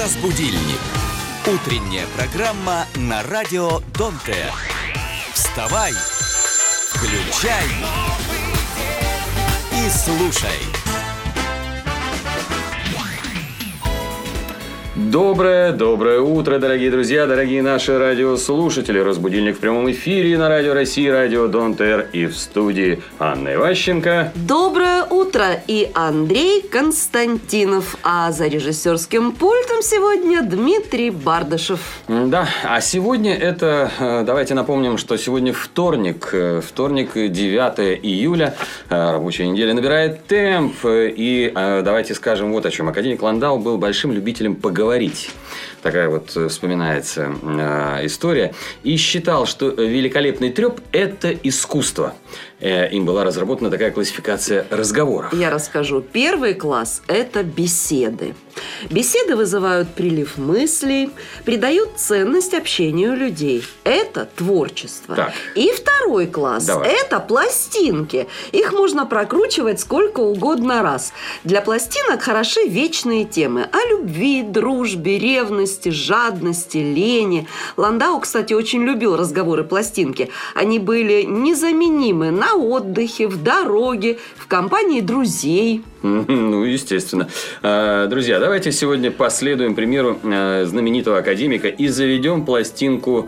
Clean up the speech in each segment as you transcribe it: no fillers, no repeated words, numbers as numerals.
Разбудильник. Утренняя программа на радио Дон ТР. Вставай, включай и слушай. Доброе утро, дорогие друзья, дорогие наши радиослушатели. Разбудильник в прямом эфире на Радио России, Радио Дон ТР и в студии Анна Иващенко. Доброе утро и Андрей Константинов. А за режиссерским пультом сегодня Дмитрий Бардышев. Да, а сегодня это, давайте напомним, что сегодня вторник, 9 июля. Рабочая неделя набирает темп. И давайте скажем вот о чем. Академик Ландау был большим любителем поговорить. Такая вот вспоминается история. И считал, что великолепный треп – это искусство. Им была разработана такая классификация разговоров. Я расскажу. Первый класс – это беседы. Беседы вызывают прилив мыслей, придают ценность общению людей. Это творчество. Так. И второй класс – это пластинки. Их можно прокручивать сколько угодно раз. Для пластинок хороши вечные темы о любви, дружбе, ревности, жадности, лени. Ландау, кстати, очень любил разговоры пластинки. Они были незаменимы на отдыхе, в дороге, в компании друзей. Ну, естественно. Друзья, давайте сегодня последуем примеру знаменитого академика и заведем пластинку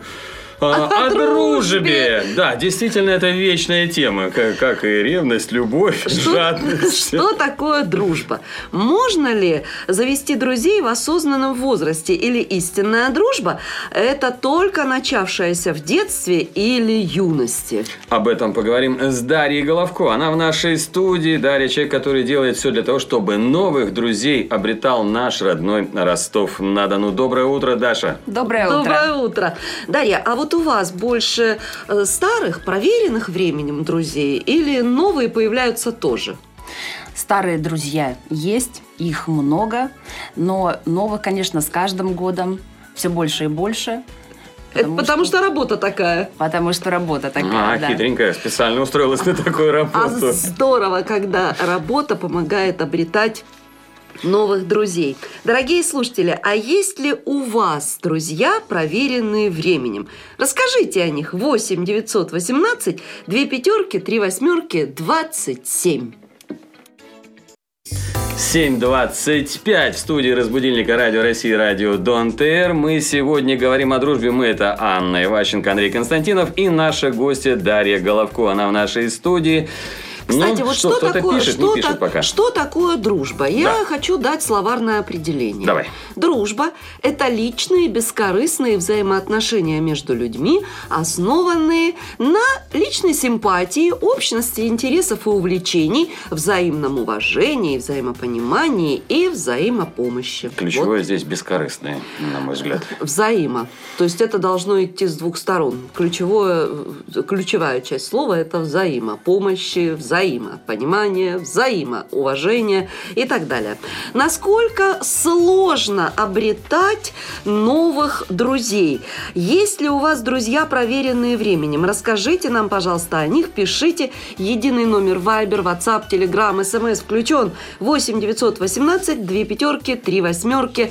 о дружбе. Да, действительно, это вечная тема, как и ревность, любовь, жадность. Что такое дружба? Можно ли завести друзей в осознанном возрасте? Или истинная дружба – это только начавшаяся в детстве или юности? Об этом поговорим с Дарьей Головко. Она в нашей студии. Дарья – человек, который делает все для того, чтобы новых друзей обретал наш родной Ростов-на-Дону. Доброе утро, Даша. Доброе утро. Доброе утро. Дарья, а вот у вас больше старых, проверенных временем друзей или новые появляются тоже? Старые друзья есть, их много, но новых, конечно, с каждым годом все больше и больше. Потому что работа такая. Потому что работа такая, да. Хитренькая, специально устроилась на такую работу. Здорово, когда работа помогает обретать новых друзей. Дорогие слушатели, а есть ли у вас друзья, проверенные временем? Расскажите о них. 8 918 2 пятерки 3 восьмерки 27. 7:25 в студии разбудильника Радио России, Радио Дон ТР. Мы сегодня говорим о дружбе. Мы — это Анна Иващенко, Андрей Константинов и наша гостья Дарья Головко. Она в нашей студии. Кстати, вот что такое дружба? Я Да. хочу дать словарное определение. Давай. Дружба – это личные, бескорыстные взаимоотношения между людьми, основанные на личной симпатии, общности интересов и увлечений, взаимном уважении, взаимопонимании и взаимопомощи. Ключевое здесь бескорыстное, на мой взгляд. Взаимо. То есть это должно идти с двух сторон. Ключевая часть слова – это взаимопомощи, взаимопонимание, взаимоуважение и так далее. Насколько сложно обретать новых друзей? Есть ли у вас друзья, проверенные временем? Расскажите нам, пожалуйста, о них. Пишите. Единый номер Viber, WhatsApp, Telegram, SMS включен. 8 918 2 пятерки 3 восьмерки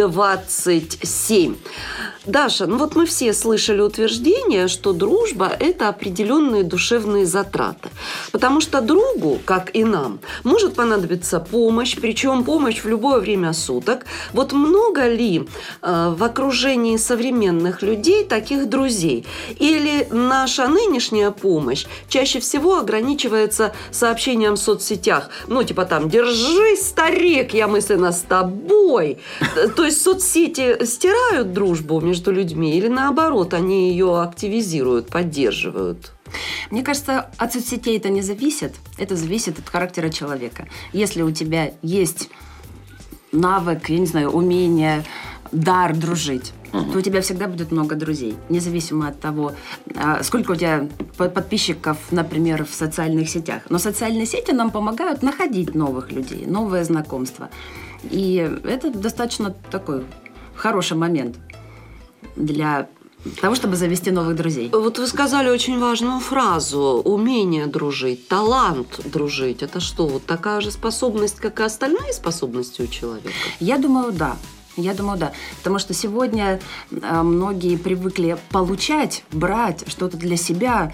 27. Даша, ну вот мы все слышали утверждение, что дружба – это определенные душевные затраты. Потому что другу, как и нам, может понадобиться помощь, причем помощь в любое время суток. Вот много ли в окружении современных людей таких друзей? Или наша нынешняя помощь чаще всего ограничивается сообщением в соцсетях? Ну, типа там «Держись, старик, я мысленно с тобой». То есть соцсети стирают дружбу между людьми или наоборот, они ее активизируют, поддерживают? Мне кажется, от соцсетей это не зависит. Это зависит от характера человека. Если у тебя есть навык, я не знаю, умение, дар дружить, то у тебя всегда будет много друзей. Независимо от того, сколько у тебя подписчиков, например, в социальных сетях. Но социальные сети нам помогают находить новых людей, новые знакомства. И это достаточно такой хороший момент для того, чтобы завести новых друзей. Вот вы сказали очень важную фразу: умение дружить, талант дружить. Это что, вот такая же способность, как и остальные способности у человека? Я думаю, да. Я думаю, да. Потому что сегодня многие привыкли получать, брать что-то для себя,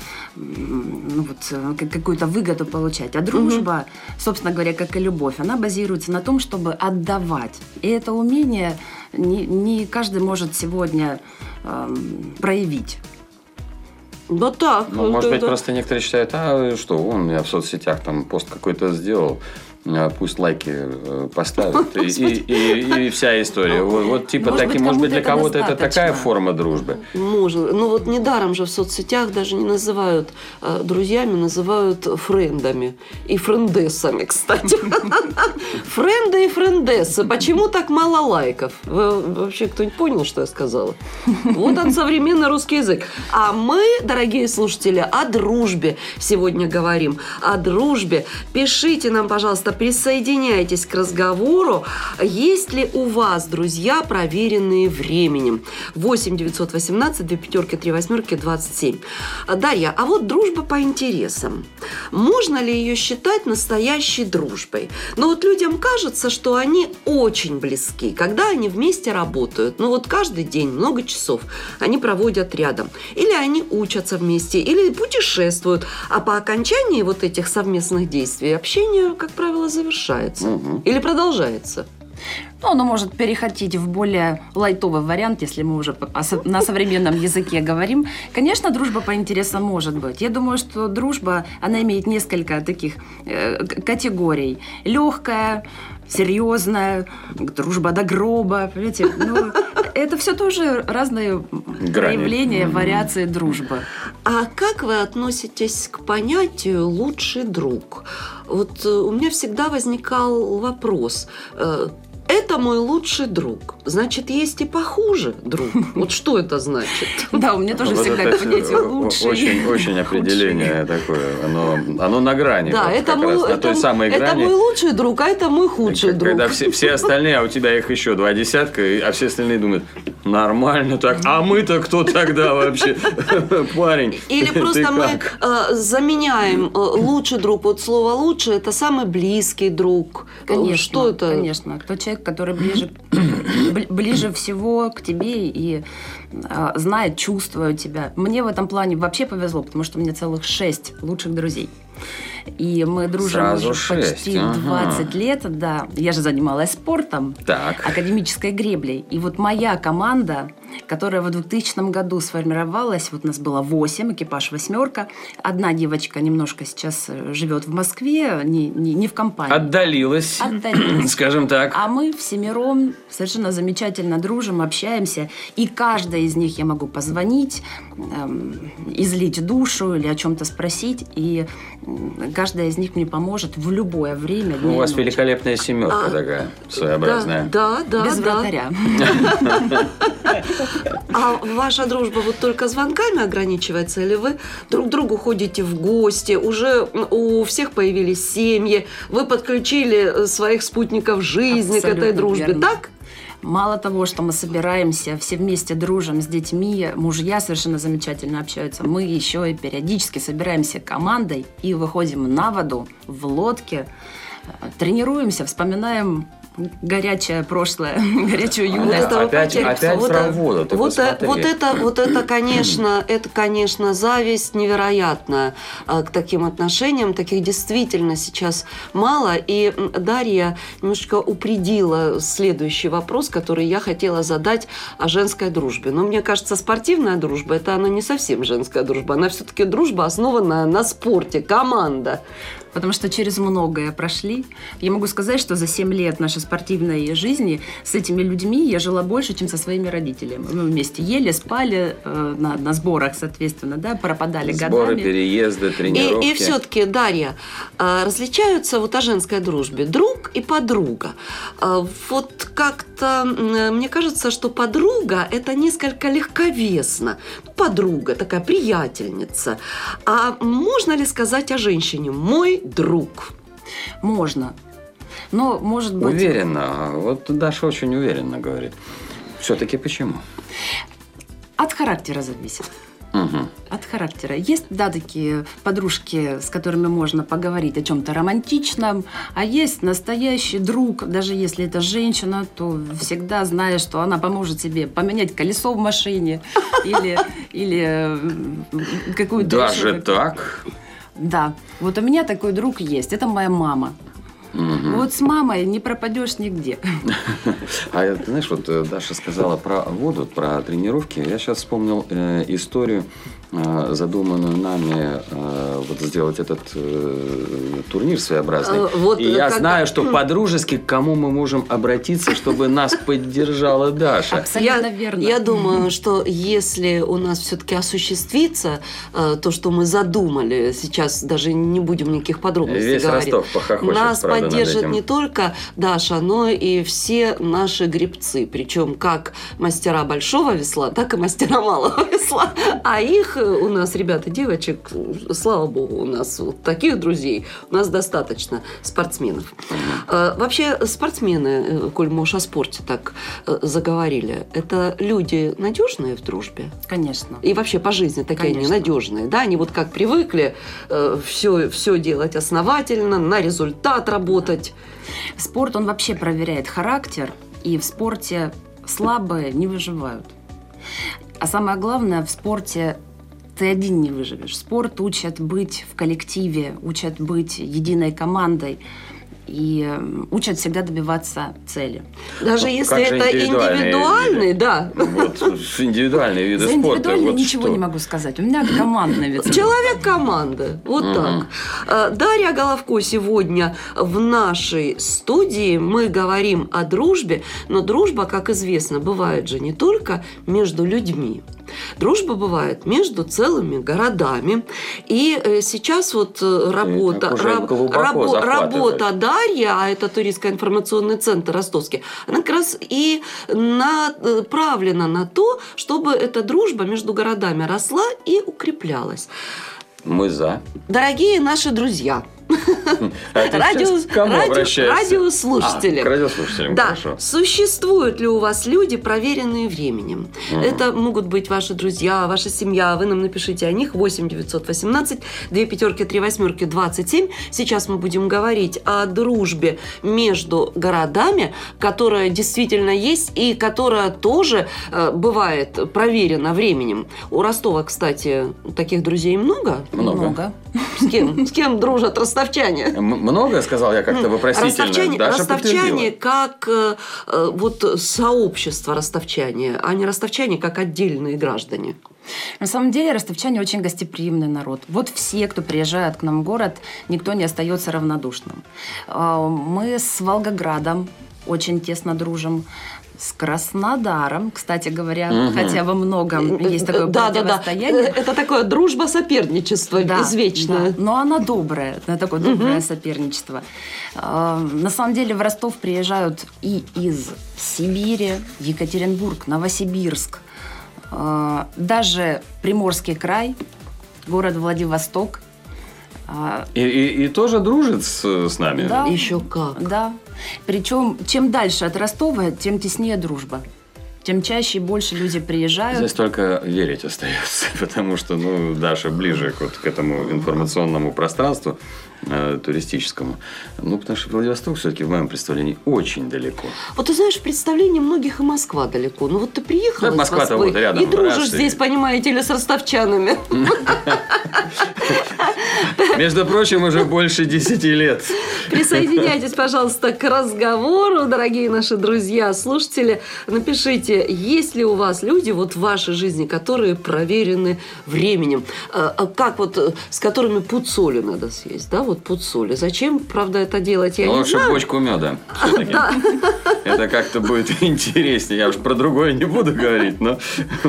какую-то выгоду получать. А дружба, собственно говоря, как и любовь, она базируется на том, чтобы отдавать. И это умение не каждый может сегодня проявить. Вот так. Ну, может быть, просто некоторые считают, что он меня в соцсетях там пост какой-то сделал, пусть лайки поставят, и вся история. Вот типа таким, может быть, для кого-то это такая форма дружбы. Может. Ну вот недаром же в соцсетях даже не называют друзьями, называют френдами. И френдессами, кстати. Френды и френдессы. Почему так мало лайков? Вообще кто-нибудь понял, что я сказала? Вот он, современный русский язык. А мы, дорогие слушатели, о дружбе сегодня говорим. О дружбе. Пишите нам, пожалуйста, присоединяйтесь к разговору. Есть ли у вас друзья, проверенные временем? 8 918 2 3 8 27. Дарья, а вот дружба по интересам. Можно ли ее считать настоящей дружбой? Но вот людям кажется, что они очень близки, когда они вместе работают. Ну вот каждый день, много часов они проводят рядом. Или они учатся вместе, или путешествуют. А по окончании вот этих совместных действий общение, как правило, завершается. Или продолжается. Ну, оно может переходить в более лайтовый вариант, если мы уже на современном языке говорим. Конечно, дружба по интересам может быть. Я думаю, что дружба, она имеет несколько таких категорий. Легкая, серьезная, дружба до гроба. Понимаете? Ну, это все тоже разные проявления, вариации дружбы. А как вы относитесь к понятию «лучший друг»? Вот у меня всегда возникал вопрос. Это мой лучший друг. Значит, есть и похуже друг. Вот что это значит? Да, у меня тоже всегда это понятие лучший. Очень определение такое. Оно на грани. Да, это мой лучший друг, а это мой худший друг. Когда все остальные, а у тебя их еще 20, а все остальные думают, нормально так. А мы-то кто тогда вообще? Парень. Или просто мы заменяем лучший друг. Вот слово «лучший» – это самый близкий друг. Конечно, что это? Конечно. Тот человек, который ближе всего к тебе и знает, чувствует тебя. Мне в этом плане вообще повезло, потому что у меня целых 6 лучших друзей. И мы дружим Сразу уже 6. Почти 20 лет. Да. Я же занималась спортом, так. академической греблей. И вот моя команда, которая в 2000 году сформировалась, вот нас было 8, экипаж 8. Одна девочка немножко сейчас живет в Москве, не в компании. Отдалилась, скажем так. А мы всемиром совершенно замечательно дружим, общаемся. И каждая из них я могу позвонить, излить душу или о чем-то спросить. И каждая из них мне поможет в любое время. У вас великолепная семерка такая, своеобразная. Да. Без вратаря. А ваша дружба вот только звонками ограничивается? Или вы друг к другу ходите в гости? Уже у всех появились семьи? Вы подключили своих спутников жизни к этой дружбе? Верно. Так? Мало того, что мы собираемся, все вместе дружим с детьми, мужья совершенно замечательно общаются, мы еще и периодически собираемся командой и выходим на воду в лодке, тренируемся, вспоминаем горячее прошлое, горячую юность. Опять про воду. Вот это, конечно, зависть невероятная к таким отношениям. Таких действительно сейчас мало. И Дарья немножечко упредила следующий вопрос, который я хотела задать о женской дружбе. Но мне кажется, спортивная дружба, это она не совсем женская дружба. Она все-таки дружба, основанная на спорте, команда. Потому что через многое прошли. Я могу сказать, что за 7 лет нашей спортивной жизни с этими людьми я жила больше, чем со своими родителями. Мы вместе ели, спали на сборах, соответственно, да, пропадали годами. Сборы, переезды, тренировки. И все-таки, Дарья, различаются вот о женской дружбе друг и подруга. Вот как-то мне кажется, что подруга – это несколько легковесно. Подруга, такая приятельница. А можно ли сказать о женщине «мой друг»? Можно. Но, может быть... Уверенно. Вот Даша очень уверенно говорит. Все-таки почему? От характера зависит. От характера. Есть, да, такие подружки, с которыми можно поговорить о чем-то романтичном, а есть настоящий друг, даже если это женщина, то всегда знаешь, что она поможет тебе поменять колесо в машине или какую-то... Даже так? Да. Вот у меня такой друг есть. Это моя мама. Вот с мамой не пропадешь нигде. А ты знаешь, вот Даша сказала про воду, про тренировки. Я сейчас вспомнил историю, задуманную нами вот сделать этот турнир своеобразный. Вот, и я знаю, что по-дружески к кому мы можем обратиться, чтобы нас поддержала Даша. Абсолютно верно. Я думаю, что если у нас все-таки осуществится то, что мы задумали, сейчас даже не будем никаких подробностей Весь говорить. Ростов похохочет, Нас правда, над поддержит этим. не только Даша, но и все наши гребцы. Причем как мастера большого весла, так и мастера малого весла. А их у нас, ребята, девочек, слава богу, у нас вот таких друзей, у нас достаточно спортсменов. Вообще спортсмены, коль мы уж о спорте так заговорили, это люди надежные в дружбе? Конечно. И вообще по жизни такие они надежные. Да? Они вот как привыкли все делать основательно, на результат работать. Спорт, он вообще проверяет характер, и в спорте слабые не выживают. А самое главное, в спорте ты один не выживешь. Спорт учат быть в коллективе, учат быть единой командой и учат всегда добиваться цели. Даже Ну, если как же это индивидуальный, да. Вот, индивидуальные виды За спорта. индивидуально вот ничего что? не могу сказать. У меня командный вид спорта. Человек команды. Вот так. Дарья Головко сегодня в нашей студии. Мы говорим о дружбе, но дружба, как известно, бывает же не только между людьми. Дружба бывает между целыми городами. И сейчас вот работа Дарьи, а это туристско-информационный центр ростовский, она как раз и направлена на то, чтобы эта дружба между городами росла и укреплялась. Мы за. Дорогие наши друзья, А ты сейчас к кому обращаешься? радиослушатели. К радиослушателям, Да, хорошо. существуют ли у вас люди, проверенные временем? Это могут быть ваши друзья, ваша семья. Вы нам напишите о них. 8 918 2 пятерки 3 восьмерки 27. Сейчас мы будем говорить о дружбе между городами, которая действительно есть и которая тоже бывает проверена временем. У Ростова, кстати, таких друзей много. Много. С кем дружат ростовчане? Много, сказал я как-то вопросительно. Даша Ростовчане подтвердила. как вот сообщество ростовчане, а не ростовчане как отдельные граждане. На самом деле ростовчане очень гостеприимный народ. Вот все, кто приезжает к нам в город, никто не остается равнодушным. Мы с Волгоградом очень тесно дружим. С Краснодаром, кстати говоря, хотя во многом есть такое противостояние. Это такое дружба-соперничество извечное. Да. Но она добрая, это такое доброе соперничество. На самом деле в Ростов приезжают и из Сибири, Екатеринбург, Новосибирск, даже Приморский край, город Владивосток. И тоже дружит с нами? Да. Еще как. Да. Причем, чем дальше от Ростова, тем теснее дружба. Тем чаще и больше люди приезжают. Здесь только верить остается, потому что, Даша ближе вот к этому информационному пространству туристическому. Потому что Владивосток все-таки в моем представлении очень далеко. Вот ты знаешь, в представлении многих и Москва далеко. Ну вот ты приехала из Москва-то Москвы вот рядом, и дружишь раз, здесь, понимаете ли, с ростовчанами. Между прочим, уже больше 10 лет. Присоединяйтесь, пожалуйста, к разговору, дорогие наши друзья, слушатели. Напишите, есть ли у вас люди вот в вашей жизни, которые проверены временем. Как вот, с которыми пуд соли надо съесть, да, вот пуд соли. Зачем, правда, это делать, я не Лучше знаю. бочку меда. Все-таки. Это как-то будет интереснее. Я уж про другое не буду говорить, но...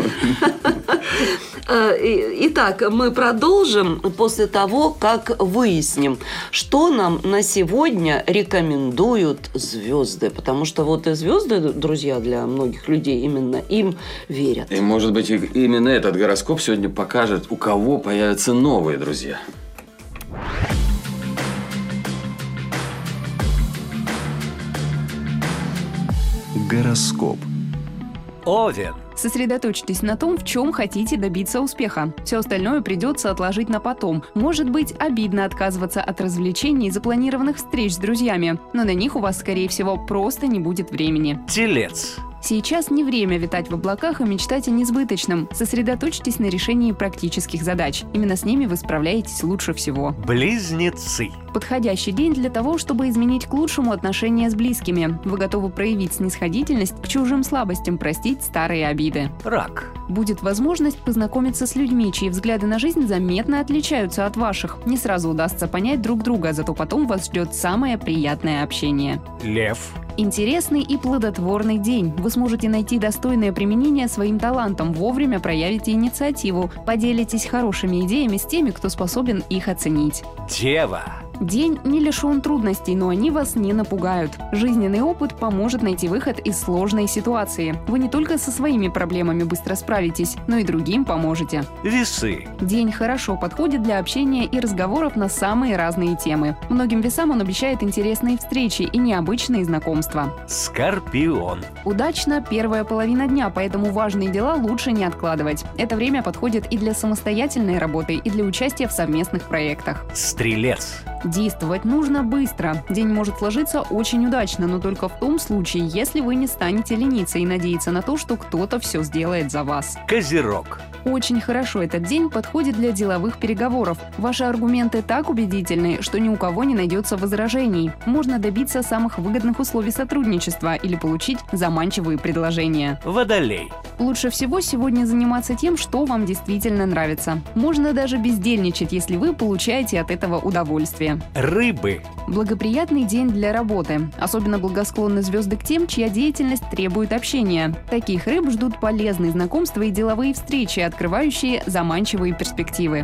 Итак, мы продолжим после того, как выясним, что нам на сегодня рекомендуют звезды. Потому что вот и звезды, друзья, для многих людей именно им верят. И, может быть, именно этот гороскоп сегодня покажет, у кого появятся новые друзья. Гороскоп. Овен. Сосредоточьтесь на том, в чем хотите добиться успеха. Все остальное придется отложить на потом. Может быть, обидно отказываться от развлечений и запланированных встреч с друзьями, но на них у вас, скорее всего, просто не будет времени. Телец. Сейчас не время витать в облаках и мечтать о несбыточном. Сосредоточьтесь на решении практических задач. Именно с ними вы справляетесь лучше всего. Близнецы. Подходящий день для того, чтобы изменить к лучшему отношения с близкими. Вы готовы проявить снисходительность к чужим слабостям, простить старые обиды. Рак. Будет возможность познакомиться с людьми, чьи взгляды на жизнь заметно отличаются от ваших. Не сразу удастся понять друг друга, зато потом вас ждет самое приятное общение. Лев. Интересный и плодотворный день. Вы сможете найти достойное применение своим талантам, вовремя проявите инициативу, поделитесь хорошими идеями с теми, кто способен их оценить. Дева. День не лишен трудностей, но они вас не напугают. Жизненный опыт поможет найти выход из сложной ситуации. Вы не только со своими проблемами быстро справитесь, но и другим поможете. Весы. День хорошо подходит для общения и разговоров на самые разные темы. Многим весам он обещает интересные встречи и необычные знакомства. Скорпион. Удачно первая половина дня, поэтому важные дела лучше не откладывать. Это время подходит и для самостоятельной работы, и для участия в совместных проектах. Стрелец. Действовать нужно быстро. День может сложиться очень удачно, но только в том случае, если вы не станете лениться и надеяться на то, что кто-то все сделает за вас. Козерог. Очень хорошо этот день подходит для деловых переговоров. Ваши аргументы так убедительны, что ни у кого не найдется возражений. Можно добиться самых выгодных условий сотрудничества или получить заманчивые предложения. Водолей. Лучше всего сегодня заниматься тем, что вам действительно нравится. Можно даже бездельничать, если вы получаете от этого удовольствие. Рыбы. Благоприятный день для работы. Особенно благосклонны звезды к тем, чья деятельность требует общения. Таких рыб ждут полезные знакомства и деловые встречи, открывающие заманчивые перспективы.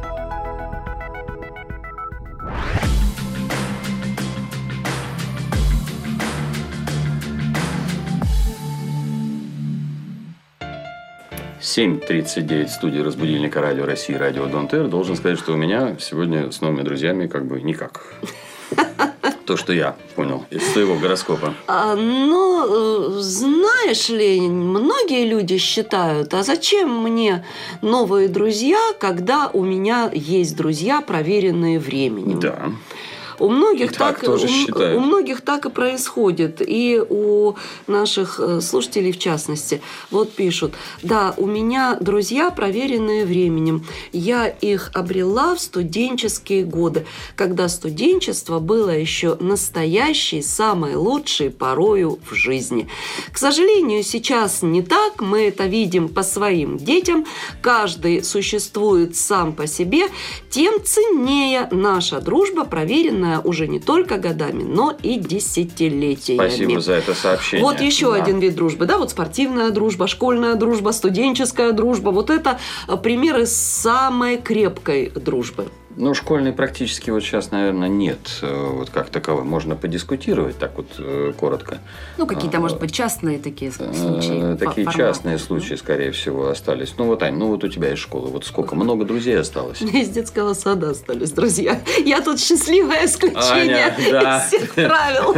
«7:39» в студии «Разбудильника» Радио России, Радио Дон-Тер. Должен сказать, что у меня сегодня с новыми друзьями как бы никак. То, что я понял из своего гороскопа. Знаешь ли, многие люди считают, а зачем мне новые друзья, когда у меня есть друзья, проверенные временем? Да. У многих так и происходит. И у наших слушателей в частности. Вот пишут: да, у меня друзья, проверенные временем. Я их обрела в студенческие годы, когда студенчество было еще настоящей, самой лучшей порою в жизни. К сожалению, сейчас не так. Мы это видим по своим детям. Каждый существует сам по себе. Тем ценнее наша дружба, проверенная уже не только годами, но и десятилетиями. Спасибо за это сообщение. Вот еще один вид дружбы. Да, вот спортивная дружба, школьная дружба, студенческая дружба. Вот это примеры самой крепкой дружбы. Ну, школьной практически вот сейчас, наверное, нет вот как таковой. Можно подискутировать так вот коротко. Ну, какие-то, может быть, частные такие случаи. Такие частные случаи, скорее всего, остались. Ну, вот, Ань, ну вот у тебя из школы. Вот сколько? Много друзей осталось? Из детского сада остались друзья. Я тут счастливое исключение из всех правил.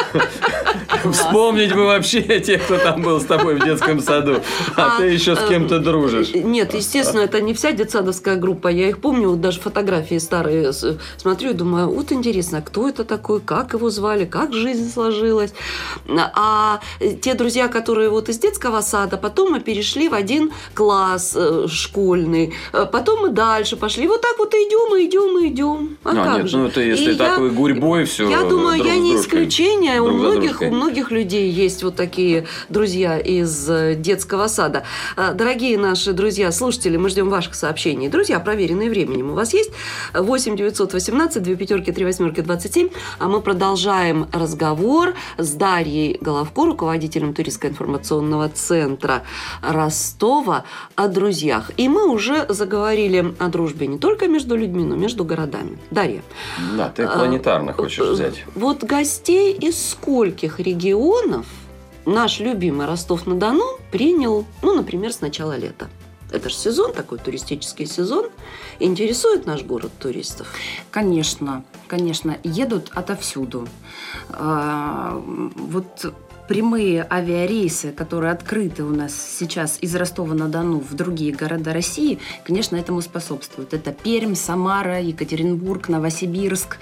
Вспомнить бы вообще тех, кто там был с тобой в детском саду. А ты еще с кем-то дружишь. Нет, естественно, это не вся детсадовская группа. Я их помню, вот даже фотографии старые смотрю и думаю, вот интересно, кто это такой, как его звали, как жизнь сложилась. А те друзья, которые вот из детского сада, потом мы перешли в один класс школьный, потом мы дальше пошли. Вот так вот идем. А как нет, же? Ну, это если такой гурьбой все. Я думаю, я не исключение. У многих людей есть вот такие друзья из детского сада. Дорогие наши друзья, слушатели, мы ждем ваших сообщений. Друзья, проверенные временем, у вас есть? 8 918 2 5 3 8 27. А мы продолжаем разговор с Дарьей Головко, руководителем туристско-информационного центра Ростова, о друзьях. И мы уже заговорили о дружбе не только между людьми, но и между городами. Дарья. Да, ты планетарно хочешь взять. Вот гостей из скольких регионов наш любимый Ростов-на-Дону принял, например, с начала лета? Это же сезон такой, туристический сезон. Интересует наш город туристов? Конечно. Едут отовсюду. Вот прямые авиарейсы, которые открыты у нас сейчас из Ростова-на-Дону в другие города России, конечно, этому способствуют. Это Пермь, Самара, Екатеринбург, Новосибирск,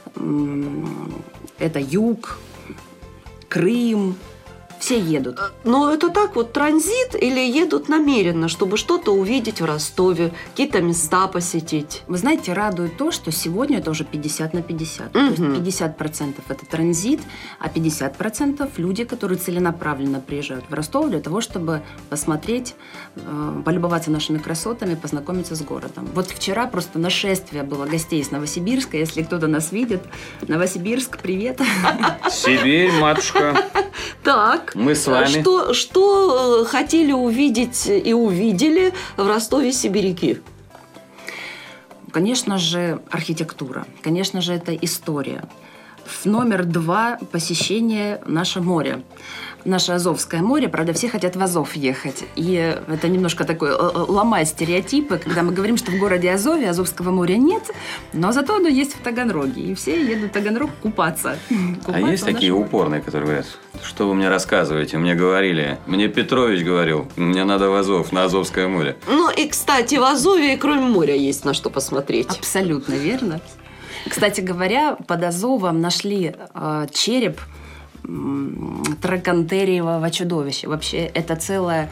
это Юг, Крым. Все едут. Но это так вот транзит или едут намеренно, чтобы что-то увидеть в Ростове, какие-то места посетить? Вы знаете, радует то, что сегодня это уже 50 на 50. То есть 50% это транзит, а 50% люди, которые целенаправленно приезжают в Ростов для того, чтобы посмотреть, полюбоваться нашими красотами, познакомиться с городом. Вот вчера просто нашествие было гостей из Новосибирска. Если кто-то нас видит, Новосибирск, привет. Сибирь, матушка. Так, Мы с вами. Что хотели увидеть и увидели в Ростове сибиряки? Конечно же, архитектура. Конечно же, это история. Номер 2 – посещение наше море. Наше Азовское море, правда, все хотят в Азов ехать. И это немножко такое ломает стереотипы, когда мы говорим, что в городе Азове Азовского моря нет, но зато оно есть в Таганроге. И все едут в Таганрог купаться. А есть такие упорные, которые говорят, что вы мне рассказываете? Мне говорили, мне Петрович говорил, мне надо в Азов, на Азовское море. Ну и, кстати, в Азове и кроме моря есть на что посмотреть. Абсолютно верно. Кстати говоря, под Азовом нашли череп тракантериевого чудовища. Вообще, это целое,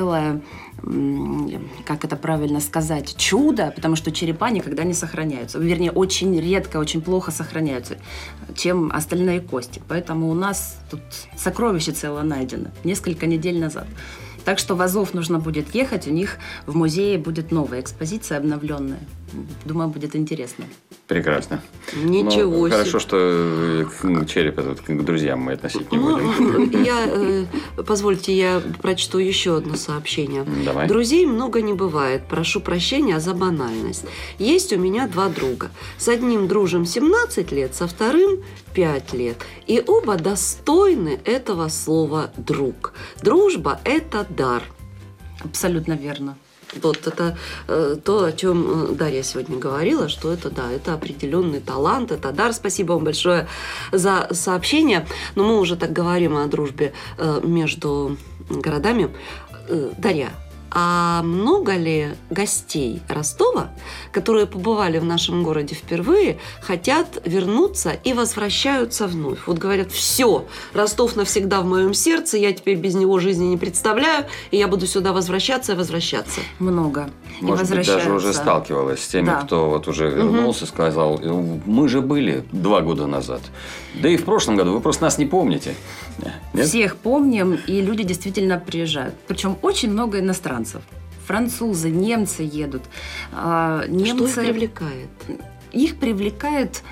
как это правильно сказать, чудо, потому что черепа никогда не сохраняются. Вернее, очень редко, очень плохо сохраняются, чем остальные кости. Поэтому у нас тут сокровище целое найдено несколько недель назад. Так что в Азов нужно будет ехать, у них в музее будет новая экспозиция обновленная. Думаю, будет интересно. Прекрасно. Ничего себе. Хорошо, что череп этот к друзьям мы относить не будем. Позвольте, я прочту еще одно сообщение. Давай. Друзей много не бывает. Прошу прощения за банальность. Есть у меня 2 друга. С одним дружим 17 лет, со вторым 5 лет. И оба достойны этого слова «друг». Дружба – это дар. Абсолютно верно. Вот это то, о чем Дарья сегодня говорила, что это, да, это определенный талант, это дар. Спасибо вам большое за сообщение. Но мы уже так говорим о дружбе между городами. Дарья, а много ли гостей Ростова, которые побывали в нашем городе впервые, хотят вернуться и возвращаются вновь? Вот говорят, все, Ростов навсегда в моем сердце, я теперь без него жизни не представляю, и я буду сюда возвращаться и возвращаться. Много. Может быть, даже уже сталкивалась с теми, кто вот уже вернулся, сказал, мы же были 2 года назад. Да и в прошлом году, вы просто нас не помните. Нет? Всех помним, и люди действительно приезжают. Причем очень много иностранцев. Французы, немцы едут. Немцы... Что их привлекает? Их привлекает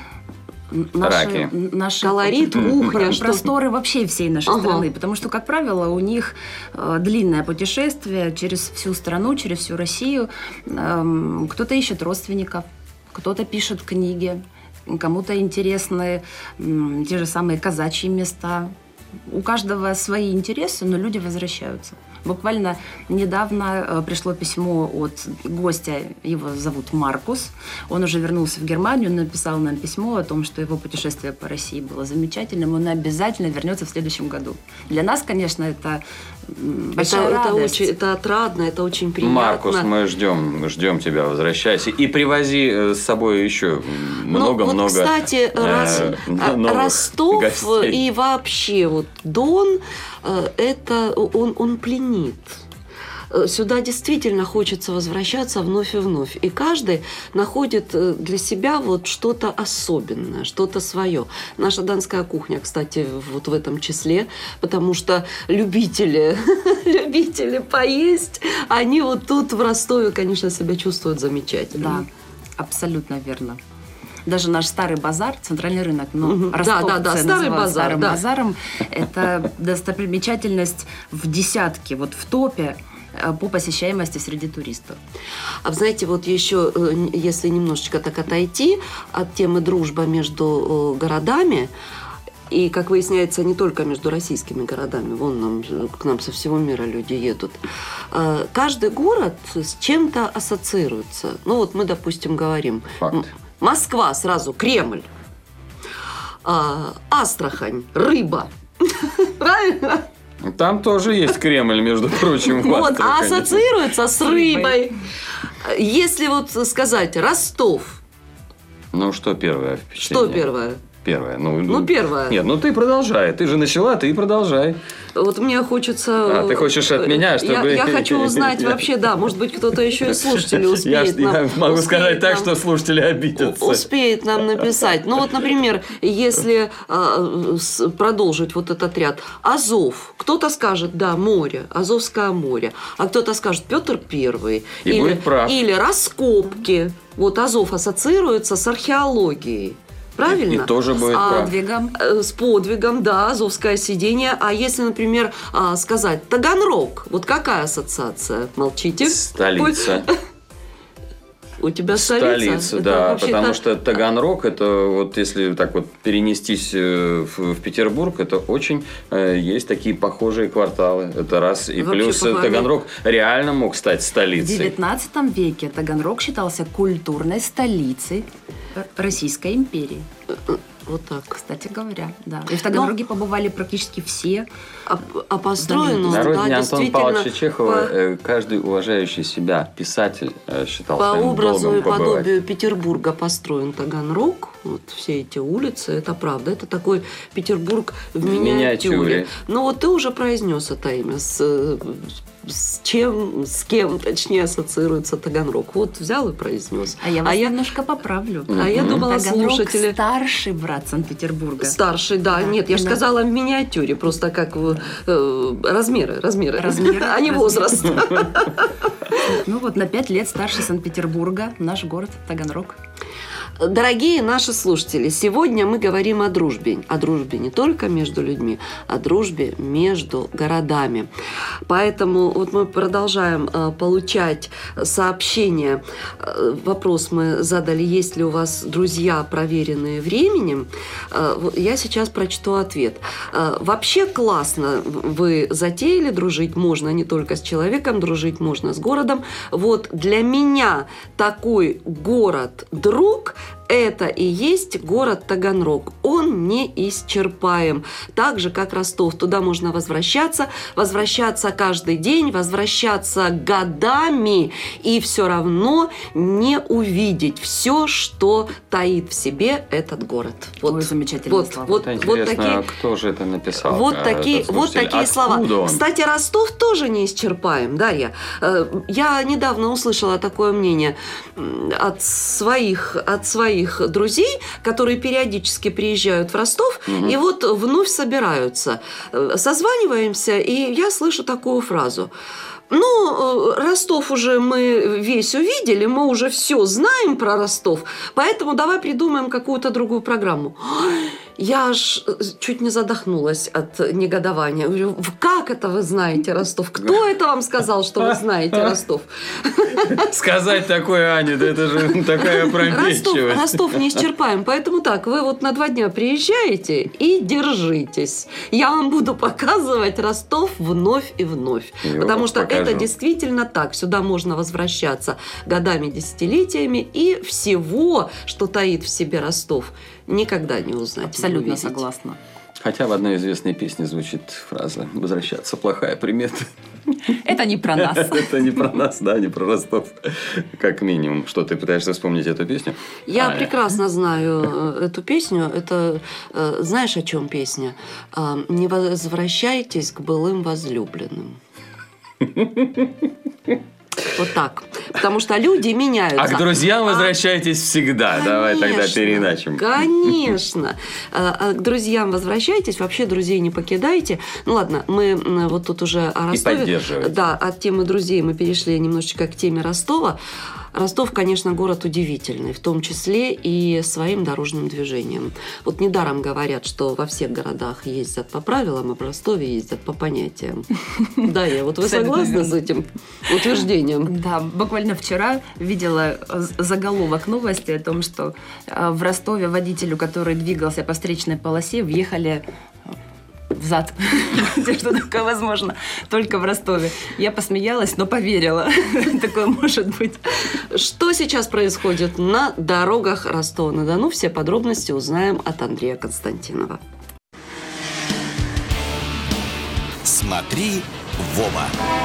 наши колорит, кухня, просторы вообще всей нашей страны. Потому что, как правило, у них длинное путешествие через всю страну, через всю Россию. Кто-то ищет родственников, кто-то пишет книги, кому-то интересны те же самые казачьи места. У каждого свои интересы, но люди возвращаются. Буквально недавно пришло письмо от гостя, его зовут Маркус. Он уже вернулся в Германию, написал нам письмо о том, что его путешествие по России было замечательным, он обязательно вернется в следующем году. Для нас, конечно, это большая радость. Это отрадно, это очень приятно. Маркус, мы ждем тебя, возвращайся. И привози с собой еще много-много. Кстати, Ростов гостей. И вообще вот Дон, это он пленит. Сюда действительно хочется возвращаться вновь и вновь. И каждый находит для себя вот что-то особенное, что-то свое. Наша донская кухня, кстати, вот в этом числе, потому что любители поесть, они вот тут в Ростове, конечно, себя чувствуют замечательно. Да, абсолютно верно. Даже наш старый базар, центральный рынок, старый базар, старым базаром, это достопримечательность в десятке, вот в топе по посещаемости среди туристов. А знаете, вот еще, если немножечко так отойти от темы дружба между городами, и, как выясняется, не только между российскими городами, к нам со всего мира люди едут. Каждый город с чем-то ассоциируется. Ну вот мы, допустим, говорим... Факт. Москва сразу Кремль, Астрахань рыба, Правильно? Там тоже есть Кремль, между прочим. в Вот, Астрахани. а ассоциируется с рыбой. Если вот сказать Ростов, Ну, что первое впечатление? что первое? Первое. Ну, первое. Нет, ну ты продолжай. Ты же начала, ты и продолжай. Вот мне хочется... А, ты хочешь от меня, чтобы... Я хочу узнать вообще, да, может быть, кто-то еще из слушателей успеет нам... Я могу успеет сказать так, нам- что слушатели обидятся. Успеет нам написать. Ну вот, например, если продолжить вот этот ряд. Азов. Кто-то скажет, да, море, Азовское море. А кто-то скажет Петр Первый. И будет прав. Или раскопки. Вот Азов ассоциируется с археологией. Правильно? И тоже будет прав. Подвигом. С подвигом, да, Азовское сидение. А если, например, сказать Таганрог, вот какая ассоциация? Молчите. Столица. У тебя столица? Столица, Это да, вообще-то- потому что Таганрог, это вот если так вот перенестись в Петербург, это очень есть такие похожие кварталы. Это раз. И Вообще плюс похоже. Таганрог реально мог стать В столицей. 19 веке Таганрог считался культурной столицей Российской империи. Вот так. Кстати говоря, да. И в Таганроге побывали практически все. А построено, На родине да, Антона действительно, Павловича Чехова каждый уважающий себя писатель считал по своим образу долгом и побывать. подобию Петербурга построен Таганрог. Вот все эти улицы, это правда. Это такой Петербург в миниатюре. миниатюре. Но вот ты уже произнес это имя. С кем, точнее, ассоциируется Таганрог. Вот взял и произнес. А я вас немножко поправлю. я думала, Таганрог слушатели... старший брат Санкт-Петербурга. Старший, да. Нет, я же Да. сказала в миниатюре. Просто как размеры. Размеры, А не размеры. возраст. Ну вот на 5 лет старше Санкт-Петербурга наш город Таганрог. Дорогие наши слушатели, сегодня мы говорим о дружбе. О дружбе не только между людьми, о дружбе между городами. Поэтому вот мы продолжаем получать сообщения. Вопрос мы задали, есть ли у вас друзья, проверенные временем. Я сейчас прочту ответ. Вообще классно вы затеяли дружить. Можно не только с человеком, дружить можно с городом. Вот для меня такой город-друг – это и есть город Таганрог. Он неисчерпаем. Так же, как Ростов. Туда можно возвращаться каждый день, возвращаться годами и все равно не увидеть все, что таит в себе этот город. Ой, замечательные слова. Это интересно, кто же это написал? Вот такие Откуда слова. он? Кстати, Ростов тоже неисчерпаем, Дарья. Я недавно услышала такое мнение от своих друзей, которые периодически приезжают в Ростов и вот вновь собираются. Созваниваемся, и я слышу такую фразу. Ну, Ростов уже мы весь увидели, мы уже все знаем про Ростов, поэтому давай придумаем какую-то другую программу. Я аж чуть не задохнулась от негодования. Говорю, как это вы знаете Ростов? Кто это вам сказал, что вы знаете Ростов? Сказать такое, Аня, да это же такая опрометчивость. Ростов неисчерпаем. Поэтому так, вы вот на 2 дня приезжаете и держитесь. Я вам буду показывать Ростов вновь и вновь. Я Потому вам что покажу. это действительно так. Сюда можно возвращаться годами, десятилетиями. И всего, что таит в себе Ростов, никогда не узнать. Абсолютно не увидеть. согласна. Хотя в одной известной песне звучит фраза «Возвращаться плохая примета». Это не про нас. Это не про нас, да, не про Ростов. Как минимум. Что, ты пытаешься вспомнить эту песню? Я прекрасно знаю эту песню. Это, знаешь, о чем песня? «Не возвращайтесь к былым возлюбленным». Вот так. Потому что люди меняются. А к друзьям возвращайтесь всегда. Давай тогда Конечно, переиначим. Конечно. А к друзьям возвращайтесь, вообще друзей не покидайте. Ну ладно, мы вот тут уже о Ростове. поддерживайте. Да, от темы друзей мы перешли немножечко к теме Ростова. Ростов, конечно, город удивительный, в том числе и своим дорожным движением. Вот недаром говорят, что во всех городах ездят по правилам, а в Ростове ездят по понятиям. Да, вот вы согласны с этим утверждением? Да, буквально вчера видела заголовок новости о том, что в Ростове водителю, который двигался по встречной полосе, въехали взад. Что такое возможно только в Ростове. Я посмеялась, но поверила. Такое может быть. Что сейчас происходит на дорогах Ростова-на-Дону? Все подробности узнаем от Андрея Константинова. Смотри в оба.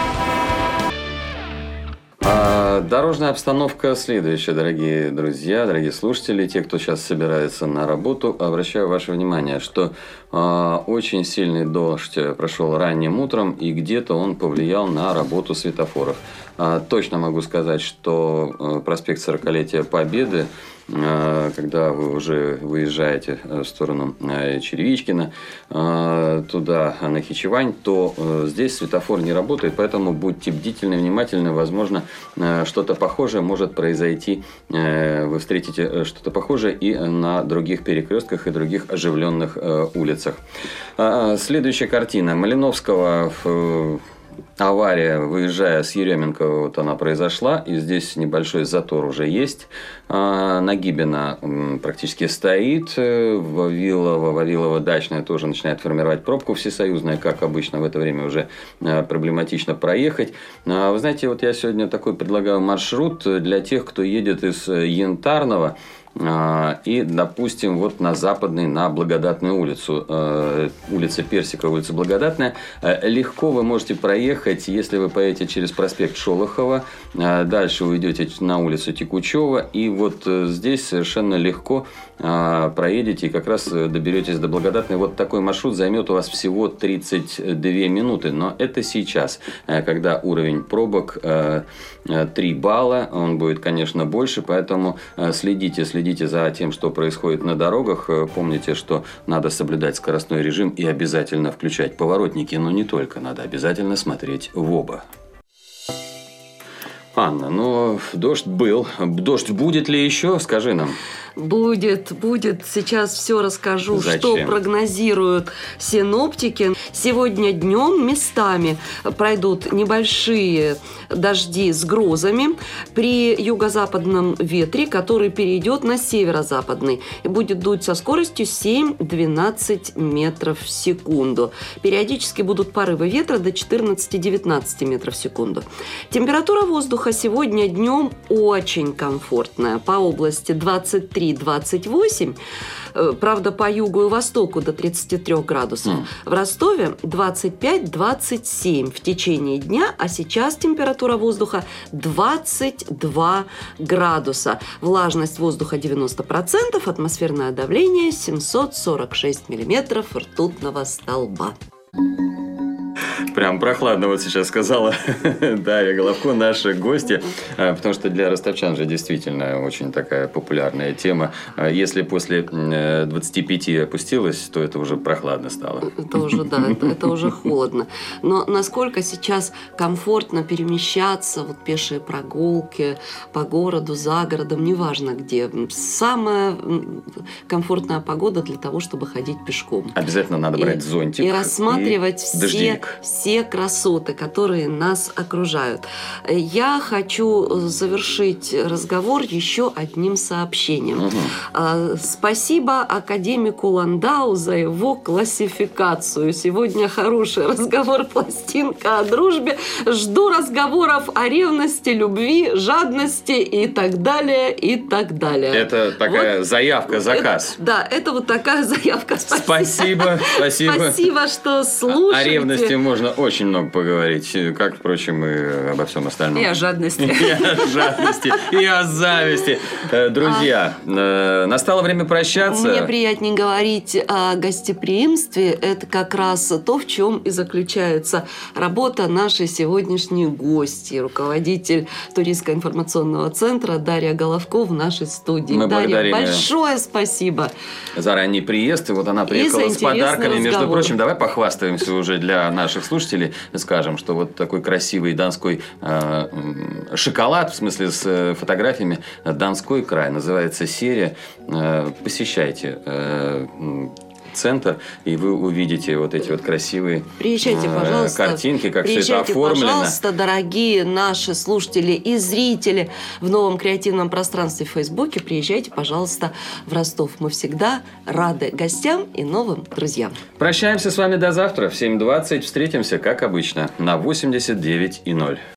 Дорожная обстановка следующая, дорогие друзья, дорогие слушатели, те, кто сейчас собирается на работу, обращаю ваше внимание, что очень сильный дождь прошел ранним утром, и где-то он повлиял на работу светофоров. Точно могу сказать, что проспект 40-летия Победы, когда вы уже выезжаете в сторону Черевичкина, туда на Хичевань, то здесь светофор не работает, поэтому будьте бдительны, внимательны. Возможно, что-то похожее может произойти, вы встретите что-то похожее и на других перекрестках и других оживленных улицах. Следующая картина. Малиновского авария, выезжая с Еременко, вот она произошла, и здесь небольшой затор уже есть. Нагибина практически стоит, Вавилова Дачная тоже начинает формировать пробку всесоюзная, как обычно в это время уже проблематично проехать. Вы знаете, вот я сегодня такой предлагаю маршрут для тех, кто едет из Янтарного и, допустим, вот на Западной, на Благодатную улицу, улица Персикова, улица Благодатная. Легко вы можете проехать, если вы поедете через проспект Шолохова, дальше вы идете на улицу Текучева, и вот здесь совершенно легко проедете и как раз доберетесь до Благодатной. Вот такой маршрут займет у вас всего 32 минуты, но это сейчас, когда уровень пробок 3 балла, он будет, конечно, больше, поэтому следите за тем, что происходит на дорогах. Помните, что надо соблюдать скоростной режим и обязательно включать поворотники, но не только, надо обязательно смотреть в оба. Анна, ну, дождь был. Дождь будет ли еще? Скажи нам. Будет. Сейчас все расскажу, Зачем? Что прогнозируют синоптики. Сегодня днем местами пройдут небольшие дожди с грозами при юго-западном ветре, который перейдет на северо-западный и будет дуть со скоростью 7-12 метров в секунду. Периодически будут порывы ветра до 14-19 метров в секунду. Температура воздуха сегодня днем очень комфортная. По области 23-28, правда, по югу и востоку до 33 градусов. В Ростове 25-27 в течение дня, а сейчас температура воздуха 22 градуса. Влажность воздуха 90%, атмосферное давление 746 миллиметров ртутного столба. Прям прохладно вот сейчас сказала Дарья Головко, наши гости, потому что для ростовчан же действительно очень такая популярная тема. Если после 25 опустилось, то это уже прохладно стало. Это уже, да, это уже холодно. Но насколько сейчас комфортно перемещаться, вот пешие прогулки по городу, за городом, неважно где. Самая комфортная погода для того, чтобы ходить пешком. Обязательно надо брать зонтик и рассматривать все красоты, которые нас окружают. Я хочу завершить разговор еще одним сообщением. Спасибо академику Ландау за его классификацию. Сегодня хороший разговор, пластинка о дружбе. Жду разговоров о ревности, любви, жадности и так далее, и так далее. Это такая вот заявка, заказ. Это вот такая заявка. Спасибо. Спасибо, что слушаете. О ревности можно очень много поговорить, как, впрочем, и обо всем остальном. И о жадности. И о жадности, и о зависти. Друзья, настало время прощаться. Мне приятнее говорить о гостеприимстве. Это как раз то, в чем и заключается работа нашей сегодняшней гости, руководитель туристско-информационного центра Дарья Головко в нашей студии. Мы Дарья, большое спасибо за ранний приезд. И вот она приехала с подарками. Между прочим, давай похвастаемся уже для наших слушателей. Скажем, что вот такой красивый донской шоколад, в смысле с фотографиями, «Донской край». Называется серия. Посещайте центр, и вы увидите вот эти вот красивые приезжайте, пожалуйста, картинки, как все это оформлено. Пожалуйста, дорогие наши слушатели и зрители в новом креативном пространстве в Фейсбуке, приезжайте, пожалуйста, в Ростов. Мы всегда рады гостям и новым друзьям. Прощаемся с вами до завтра в 7:20. Встретимся, как обычно, на 89,0.